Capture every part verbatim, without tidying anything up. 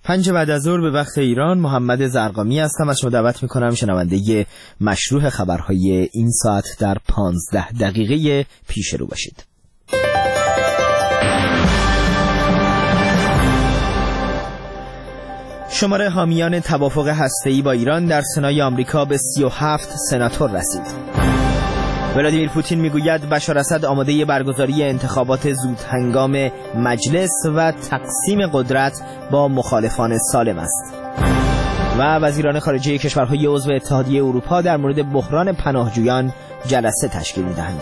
پنج بعد از ظهر به وقت ایران، محمد زرقامی هستم. از شما دعوت میکنم شنونده مشروح خبرهای این ساعت در پانزده دقیقه پیش رو باشید. شمار حامیان توافق هسته‌ای با ایران در سنای آمریکا به سی و هفت سناتور رسید. ولادیمیر پوتین میگوید بشار اسد آماده برگزاری انتخابات زود هنگام مجلس و تقسیم قدرت با مخالفان سالم است. و وزیران خارجه کشورهای عضو اتحادیه اروپا در مورد بحران پناهجویان جلسه تشکیل می‌دهند.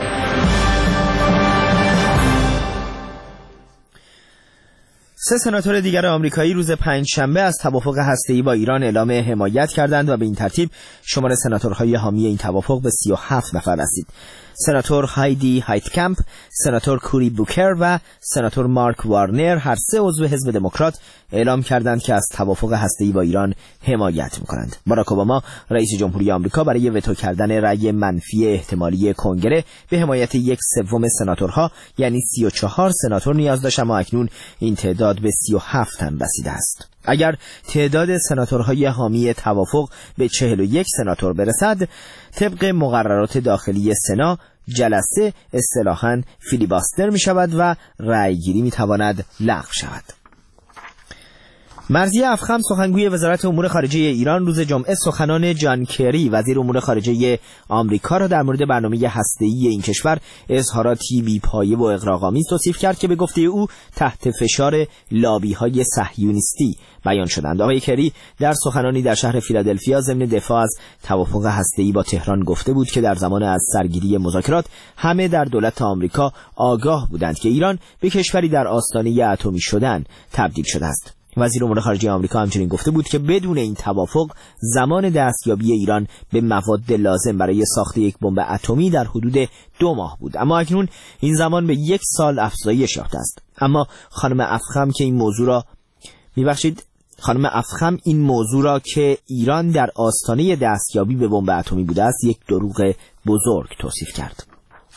سه سناتور دیگر آمریکایی روز پنجشنبه از توافق هسته‌ای با ایران اعلام حمایت کردند و به این ترتیب شمار سناتورهای حامی این توافق به سی و هفت نفر رسید. سناتور هایدی هایتکمپ، سناتور کوری بوکر و سناتور مارک وارنر هر سه عضو حزب دموکرات اعلام کردند که از توافق هسته‌ای با ایران حمایت می‌کنند. باراک اوباما رئیس جمهوری آمریکا برای وتو کردن رأی منفی احتمالی کنگره به حمایت یک سوم سناتورها یعنی سی و چهار سناتور نیاز داشت، اما اکنون این تعداد به سی و هفت هم رسیده است. اگر تعداد سناتورهای حامی توافق به چهل و یک سناتور برسد، طبق مقررات داخلی سنا جلسه اصطلاحاً فیلیباستر می شود و رأیگیری می تواند لغو شود. مرضیه افخم، سخنگوی وزارت امور خارجه ایران، روز جمعه سخنان جان کری وزیر امور خارجه آمریکا را در مورد برنامه هسته‌ای این کشور اظهاراتی بی‌پایه و اغراق‌آمیز توصیف کرد که به گفته او تحت فشار لابی‌های صهیونیستی بیان شدند. آقای کری در سخنانی در شهر فیلادلفیا ضمن دفاع از توافق هسته‌ای با تهران گفته بود که در زمان از سرگیری مذاکرات همه در دولت آمریکا آگاه بودند که ایران به کشوری در آستانه اتمی شدن تبدیل شده است. وزیر امور خارجه آمریکا همچنین گفته بود که بدون این توافق زمان دستیابی ایران به مواد لازم برای ساخت یک بمب اتمی در حدود دو ماه بود، اما اکنون این زمان به یک سال افزایش یافته است. اما خانم افخم که این موضوع را میبخشید خانم افخم این موضوع را که ایران در آستانه دستیابی به بمب اتمی بوده است یک دروغ بزرگ توصیف کرد.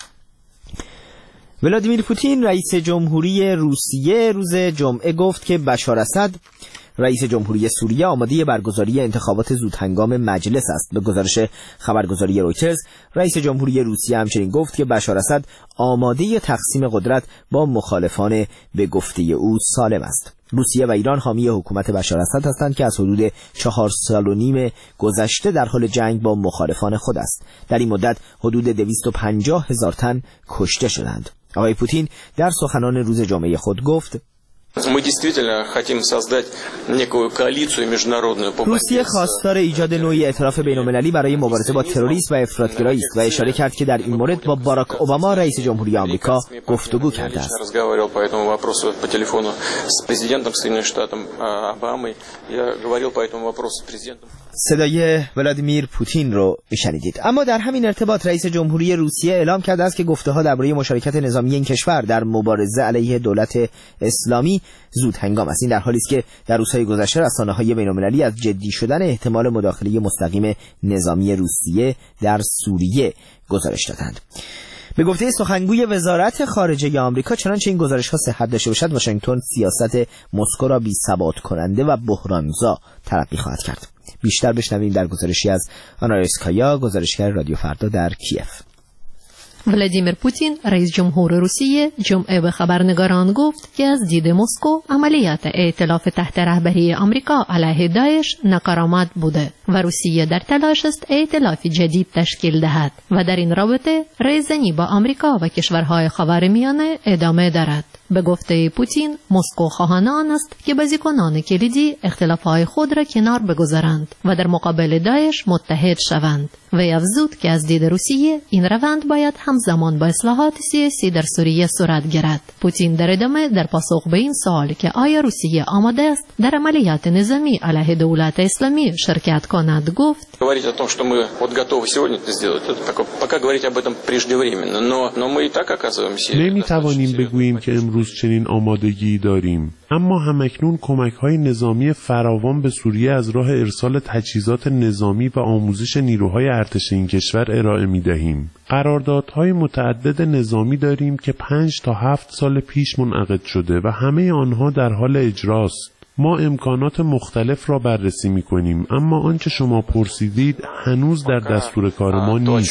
ولادیمیر پوتین رئیس جمهوری روسیه روز جمعه گفت که بشار اسد رئیس جمهوری سوریه آماده برگزاری انتخابات زودهنگام مجلس است. به گزارش خبرگزاری رویترز، رئیس جمهوری روسیه همچنین گفت که بشار اسد آماده تقسیم قدرت با مخالفان به گفته او سالم است. روسیه و ایران حامی حکومت بشار اسد هستند که از حدود چهار سال و نیم گذشته در حال جنگ با مخالفان خود است. در این مدت حدود دویست و پنجاه هزار تن کشته شدند. آقای پوتین در سخنان روز جمعه خود گفت: روسیه خواستار ایجاد نوعی ائتلاف بین‌المللی برای مبارزه با تروریسم و افراط‌گرایی است و اشاره کرد که در این مورد با باراک اوباما رئیس جمهوری آمریکا گفتگو کرده است. صدای ولادیمیر پوتین رو میشنیدید. اما در همین ارتباط رئیس جمهوری روسیه اعلام کرده است که گفته‌ها درباره مشارکت نظامی این کشور در مبارزه علیه دولت اسلامی زود هنگام است. این در حالی است که در روزهای گذشته رسانه‌های بین‌المللی از جدی شدن احتمال مداخله مستقیم نظامی روسیه در سوریه گزارش دادند. به گفته سخنگوی وزارت خارجه آمریکا، چنانچه این گزارش‌ها صحت داشته باشد، واشنگتن سیاست مسکو را بی‌ثبات کننده و بحرانزا تلقی خواهد کرد. بیشتر بشنویم در گزارشی از آنا ریسکایا، گزارشگر رادیو فردا در کیف. ولادیمیر پوتین رئیس جمهور روسیه جمعه به خبرنگاران گفت که از دید مسکو عملیات ائتلاف تحت رهبری آمریکا علیه داعش ناکارآمد بوده و روسیه در تلاش است ائتلاف جدید تشکیل دهد و در این رابطه ریزنی با آمریکا و کشورهای خاورمیانه ادامه دارد. به گفته پوتین، مسکو خواهان آن است که بازیکنان کلیدی اختلافهای خود را کنار بگذارند و در مقابل داعش متحد شوند. وی افزود که از دید روسیه این روند باید همزمان با اصلاحات سیاسی در سوریه صورت گیرد. پوتین در ادامه در پاسخ به این سوال که آیا روسیه آماده است در عملیات نظامی علیه دولت اسلامی شرکت کند گفت: говорить о том, что мы вот готовы сегодня это сделать, это пока говорить об этом преждевременно, но но мы и так оказываемся. نمی‌توانیم بگوییم که امروز چنین آمادگی داریم، اما همکنون کمک‌های نظامی فراوان به سوریه از راه ارسال تجهیزات نظامی و آموزش نیروهای ارتش این کشور ارائه می‌دهیم. قراردادهای متعدد نظامی داریم که پنج تا هفت سال پیش منعقد شده و همه آنها در حال اجراست. ما امکانات مختلف را بررسی می‌کنیم، اما آنچه شما پرسیدید هنوز در دستور کار ما نیست.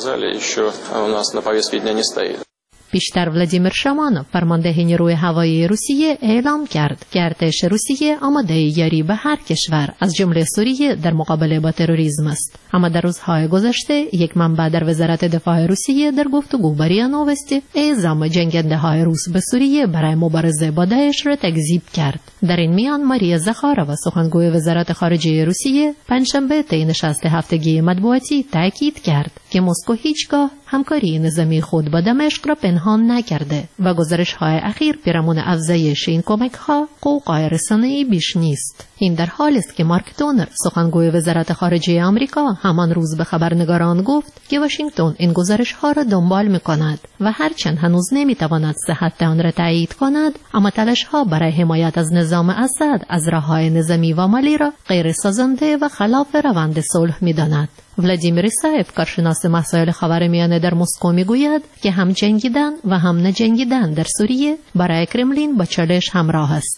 بیشتر ولادیمیر شامانوف فرمانده نیروی هوایی روسیه اعلام کرد که ارتش روسیه آماده یاری به هر کشور از جمله سوریه در مقابله با تروریسم است. اما در روزهای گذشته یک منبع در وزارت دفاع روسیه در گفتگو با ریا نووستی اعزام جنگنده های روس به سوریه برای مبارزه با داعش را تکذیب کرد. در این میان ماریا زخارova سخنگوی وزارت خارجه روسیه پنجشنبه طی نشست هفتگی مطبوعاتی تاکید کرد که مسکو هیچگاه همکاری نظامی خود با دمشق را پنهان نکرده و گزارش‌های اخیر پیرامون افزایش این کمک‌ها قوقای رسانه‌ای بیش نیست. این در حالی است که مارک تونر سخنگوی وزارت خارجه آمریکا همان روز به خبرنگاران گفت که واشنگتن این گزارش‌ها را دنبال می‌کند و هرچند هنوز نمی‌تواند صحت آن را تایید کند، اما تلاش‌ها برای حمایت از نظام اسد از راه‌های نظامی و مالی را غیر سازنده و خلاف روند صلح می‌داند. ولادیمیر ایسایف کارشناس مسائل خاورمیانه در مسکو میگوید که هم جنگیدن و هم نجنگیدن در سوریه برای کرملین با چالش همراه است.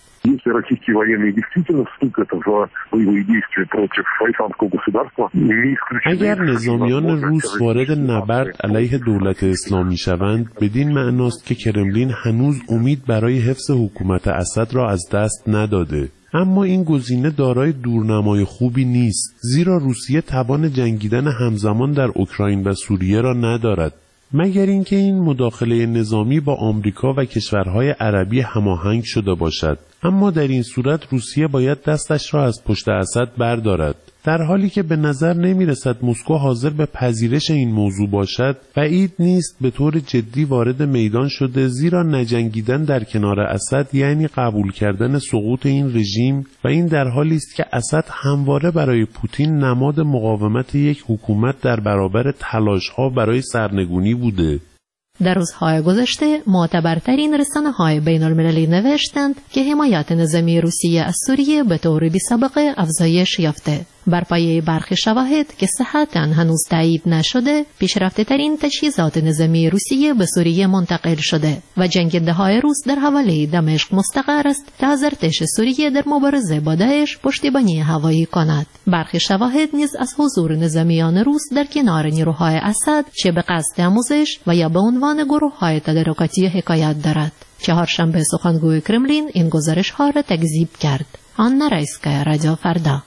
اگر نظامیان روس وارد نبرد علیه دولت اسلامی شوند، بدین معناست که کرملین هنوز امید برای حفظ حکومت اسد را از دست نداده. اما این گزینه دارای دورنمای خوبی نیست، زیرا روسیه توان جنگیدن همزمان در اوکراین و سوریه را ندارد، مگر اینکه این مداخله نظامی با آمریکا و کشورهای عربی هماهنگ شده باشد. اما در این صورت روسیه باید دستش را از پشت اسد بردارد. در حالی که به نظر نمی رسد مسکو حاضر به پذیرش این موضوع باشد، بعید نیست به طور جدی وارد میدان شده، زیرا نجنگیدن در کنار اسد یعنی قبول کردن سقوط این رژیم و این در حالی است که اسد همواره برای پوتین نماد مقاومت یک حکومت در برابر تلاش‌ها برای سرنگونی بوده. در روزهای گذشته معتبرترین رسانه‌های بین‌المللی نوشتند که حمایت نظامی روسیه از سوریه به طور بی‌سابقه افزایش یافته. بر پایه برخی شواهد که صحتاً هنوز تایید نشده، پیشرفته‌ترین تجهیزات نظامی روسیه به سوریه منتقل شده و جنگنده‌های روس در حوالی دمشق مستقر است تا از ارتش سوریه در مبارزه با داعش پشتیبانی هوایی کند. برخی شواهد نیز از حضور نظامیان روس در کنار نیروهای اسد چه به قصد آموزش و یا به عنوان گروه‌های تدارکاتی حکایت دارد. چهارشنبه سخنگوی کرملین این گزارش‌ها را تکذیب کرد. آنا رایسکایا، رادیو فردا.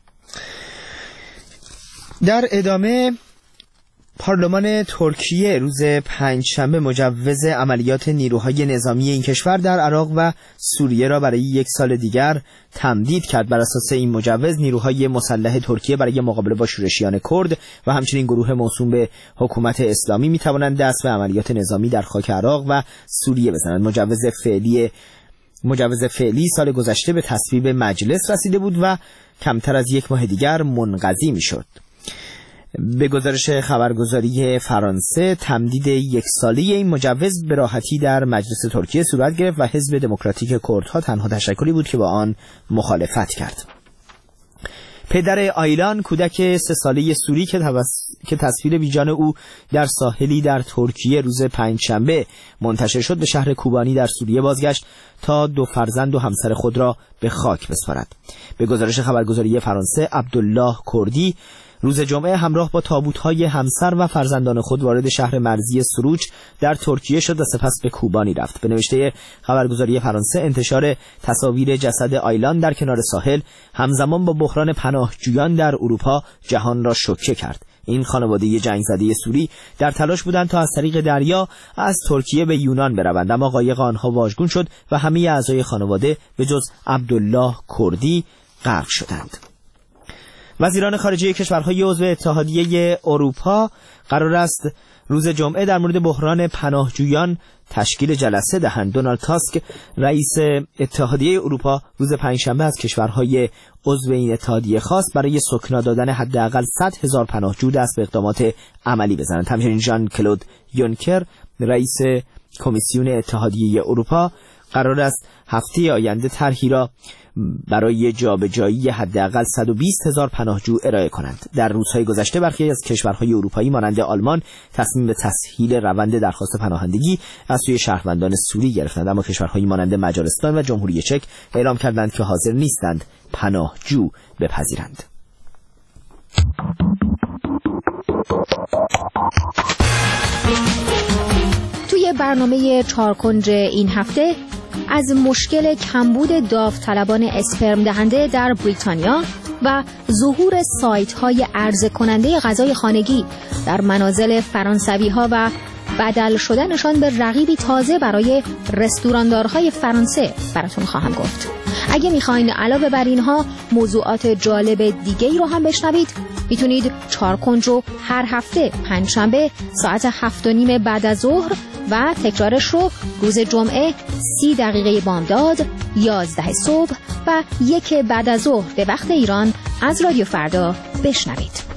در ادامه پارلمان ترکیه روز پنجشنبه مجوز عملیات نیروهای نظامی این کشور در عراق و سوریه را برای یک سال دیگر تمدید کرد. بر اساس این مجوز نیروهای مسلح ترکیه برای مقابله با شورشیان کرد و همچنین گروه موسوم به حکومت اسلامی می توانند دست به عملیات نظامی در خاک عراق و سوریه بزنند. مجوز فعلی مجوز فعلی سال گذشته به تصویب مجلس رسیده بود و کمتر از یک ماه دیگر منقضی می شد. به گزارش خبرگزاری فرانسه تمدید یک ساله این مجوز به راحتی در مجلس ترکیه صورت گرفت و حزب دموکراتیک کردها تنها تشکلی بود که با آن مخالفت کرد. پدر آیلان، کودک سه ساله سوری که, که تصویر بیجان او در ساحلی در ترکیه روز پنجشنبه منتشر شد، به شهر کوبانی در سوریه بازگشت تا دو فرزند و همسر خود را به خاک بسپارد. به گزارش خبرگزاری فرانسه، عبدالله کردی روز جمعه همراه با تابوت‌های همسر و فرزندان خود وارد شهر مرزی سروج در ترکیه شد و سپس به کوبانی رفت. به نوشته خبرگزاری فرانسه، انتشار تصاویر جسد آیلان در کنار ساحل همزمان با بحران پناهجویان در اروپا جهان را شوکه کرد. این خانواده جنگ زده سوری در تلاش بودند تا از طریق دریا از ترکیه به یونان بروند، اما قایق آنها واژگون شد و همه اعضای خانواده به جز عبدالله کردی غرق شدند. وزیران خارجه کشورهای عضو اتحادیه اروپا قرار است روز جمعه در مورد بحران پناهجویان تشکیل جلسه دهند. دونالد تاسک، رئیس اتحادیه اروپا، روز پنجشنبه از کشورهای عضو این اتحادیه خواست برای سکنا دادن حداقل صد هزار پناهجو دست به اقدامات عملی بزنند. همچنین ژان کلود یونکر، رئیس کمیسیون اتحادیه اروپا، قرار است هفته آینده طرحی را برای جابجایی حداقل صد و بیست هزار پناهجو ارائه کنند. در روزهای گذشته برخی از کشورهای اروپایی مانند آلمان تصمیم به تسهیل روند درخواست پناهندگی از سوی شهروندان سوری گرفتند، اما کشورهای مانند مجارستان و جمهوری چک اعلام کردند که حاضر نیستند پناهجو بپذیرند. توی برنامه چارکنج این هفته از مشکل کمبود داوطلبان اسپرم دهنده در بریتانیا و ظهور سایت‌های عرضه کننده غذای خانگی در منازل فرانسوی‌ها و بدل شدنشان به رقیبی تازه برای رستوراندارهای فرانسه براتون خواهم گفت. اگه میخواین علاوه بر اینها موضوعات جالب دیگه ای رو هم بشنوید، میتونید چارکنج رو هر هفته پنجشنبه ساعت هفت و نیم بعد از ظهر و تکرارش رو روز جمعه سی دقیقه بامداد، یازده صبح و یک بعد از ظهر به وقت ایران از رادیو فردا بشنوید.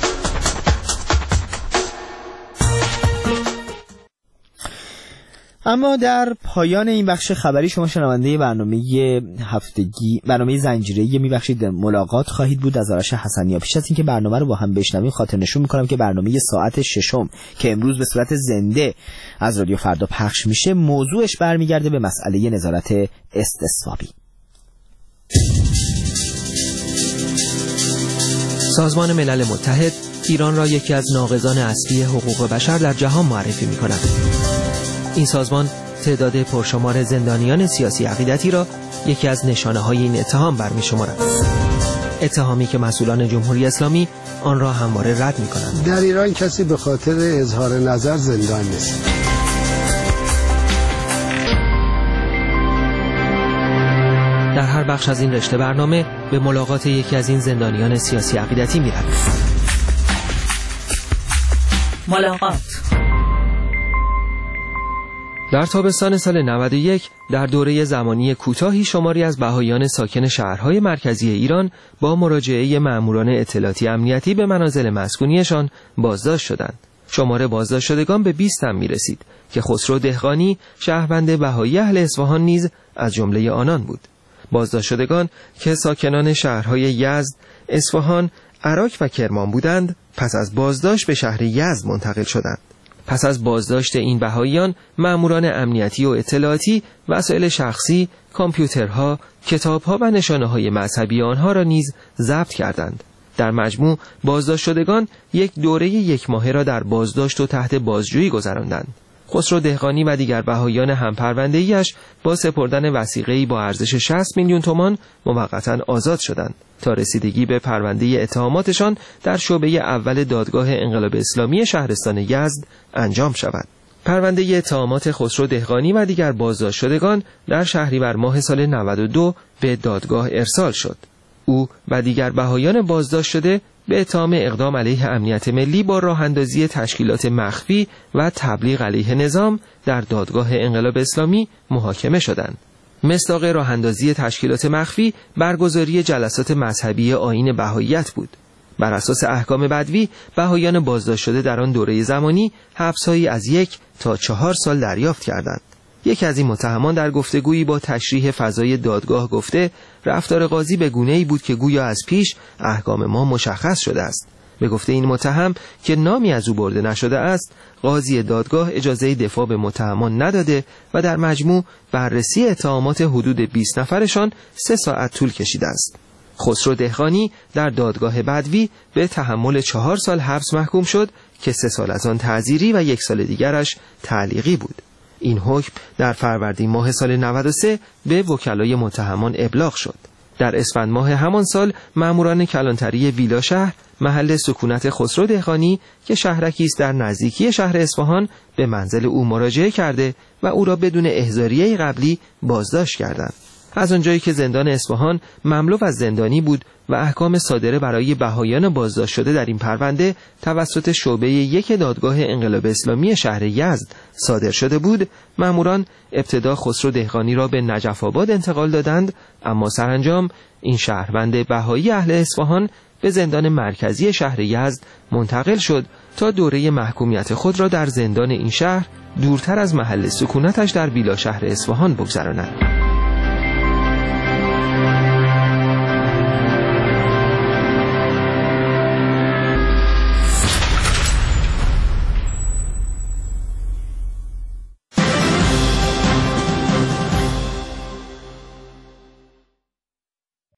اما در پایان این بخش خبری شما شنونده برنامه هفتگی برنامه زنجیره‌ای میبخشید ملاقات خواهید بود از آرش حسنیا. پیش از اینکه برنامه رو با هم بشنویم خاطر نشون میکنم که برنامه ساعت ششم که امروز به صورت زنده از رادیو فردا پخش میشه موضوعش برمیگرده به مسئله نظارت استصوابی. سازمان ملل متحد ایران را یکی از ناقضان اصلی حقوق بشر در جهان معرفی میکند. این سازمان تعداد پرشمار زندانیان سیاسی عقیدتی را یکی از نشانه‌های این اتهام برمی‌شمارد. اتهامی که مسئولان جمهوری اسلامی آن را همواره رد می‌کنند. در ایران کسی به خاطر اظهار نظر زندان نیست. در هر بخش از این رشته برنامه به ملاقات یکی از این زندانیان سیاسی عقیدتی می‌رویم. ملاقات در تابستان سال نود و یک در دوره زمانی کوتاهی شماری از بهائیان ساکن شهرهای مرکزی ایران با مراجعه مأموران اطلاعاتی امنیتی به منازل مسکونیشان بازداشت شدند. شمار بازداشت شدگان به بیست هم می‌رسید که خسرو دهقانی شهروند بهایی اهل اصفهان نیز از جمله آنان بود. بازداشت شدگان که ساکنان شهرهای یزد، اصفهان، عراق و کرمان بودند، پس از بازداشت به شهر یزد منتقل شدند. پس از بازداشت این بهائیان، مأموران امنیتی و اطلاعاتی وسایل شخصی، کامپیوترها، کتابها و نشانه‌های مذهبی آنها را نیز ضبط کردند. در مجموع بازداشت شدگان یک دوره یک ماهه را در بازداشت و تحت بازجویی گذراندند. خسرو دهقانی و دیگر بهائیان همپرونده‌ایش با سپردن وثیقه‌ای با ارزش شصت میلیون تومان موقتا آزاد شدند تا رسیدگی به پرونده اتهاماتشان در شعبه اول دادگاه انقلاب اسلامی شهرستان یزد انجام شود. پرونده اتهامات خسرو دهقانی و دیگر بازداشت شدگان در شهریور ماه سال نود و دو به دادگاه ارسال شد. او و دیگر بهائیان بازداشت شده به اتهام اقدام علیه امنیت ملی با راه اندازی تشکیلات مخفی و تبلیغ علیه نظام در دادگاه انقلاب اسلامی محاکمه شدند. مصداق راه اندازی تشکیلات مخفی برگزاری جلسات مذهبی آیین بهائیت بود. بر اساس احکام بدوی بهائیان بازداشت شده در آن دوره زمانی حبس‌هایی از یک تا چهار سال دریافت کردند. یکی از این متهمان در گفتگویی با تشریح فضای دادگاه گفته رفتار قاضی به گونه‌ای بود که گویا از پیش احکام ما مشخص شده است. به گفته این متهم که نامی از او برده نشده است، قاضی دادگاه اجازه دفاع به متهمان نداده و در مجموع بررسی اتهامات حدود بیست نفرشان سه ساعت طول کشیده است. خسرو دهقانی در دادگاه بدوی به تحمل چهار سال حبس محکوم شد که سه سال از آن تعزیری و یک سال دیگرش تعلیقی بود. این حکم در فروردین ماه سال نود و سه به وکلای متهمان ابلاغ شد. در اسفند ماه همان سال مأموران کلانتری ویلا شهر محل سکونت خسرو دهقانی که شهرکی است در نزدیکی شهر اصفهان به منزل او مراجعه کرده و او را بدون احضاریه قبلی بازداشت کردند. از آنجایی که زندان اصفهان مملو از زندانی بود و احکام صادره برای بهائیان بازداشت شده در این پرونده توسط شعبه یک دادگاه انقلاب اسلامی شهر یزد صادر شده بود، مأموران ابتدا خسرو دهقانی را به نجف آباد انتقال دادند، اما سرانجام این شهروند بهایی اهل اصفهان به زندان مرکزی شهر یزد منتقل شد تا دوره محکومیت خود را در زندان این شهر دورتر از محل سکونتش در ویلا شهر اصفهان بگذراند.